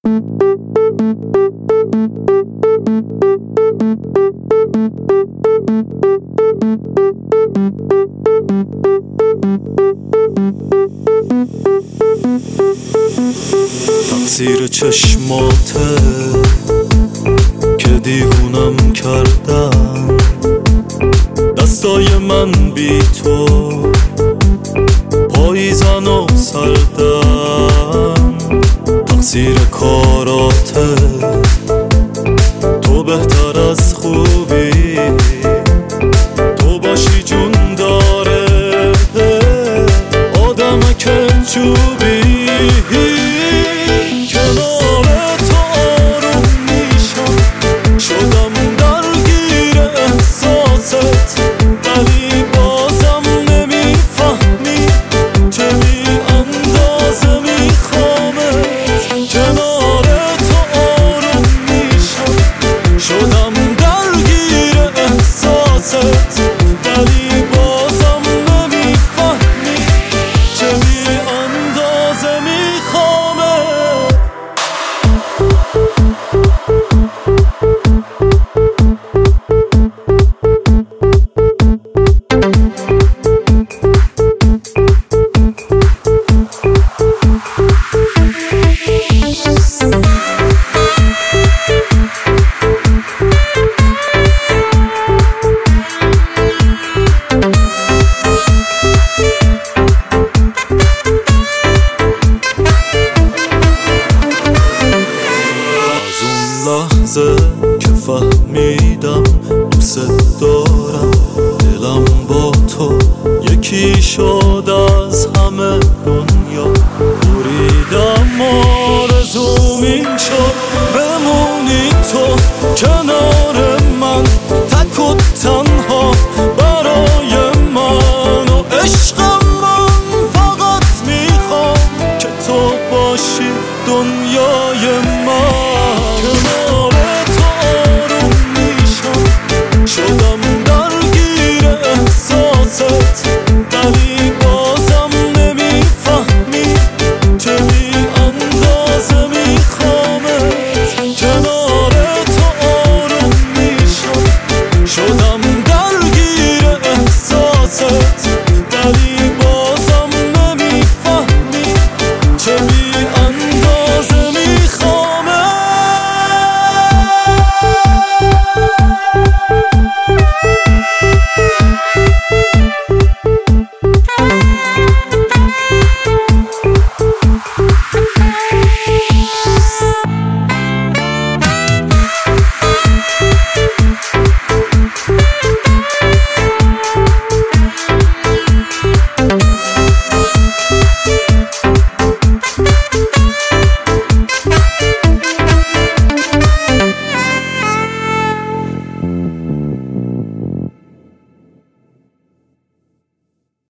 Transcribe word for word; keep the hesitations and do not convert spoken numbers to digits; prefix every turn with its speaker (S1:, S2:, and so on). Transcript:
S1: تقصیر چشماته که دیوونم کردن، دستای من بی تو پاییزن و سردن. تقصیر کاراته تو بهتر از خوبی، تو باشی جون داره آدم که چوبی. لحظه که فهمیدم دوست دارم، دلم با تو یکی شد از همه دنیا. بریدم آرزوم این شد بمونی تو کنار من، تک و تنها برای من. و عشقم من فقط میخوام که تو باشی دنیای من.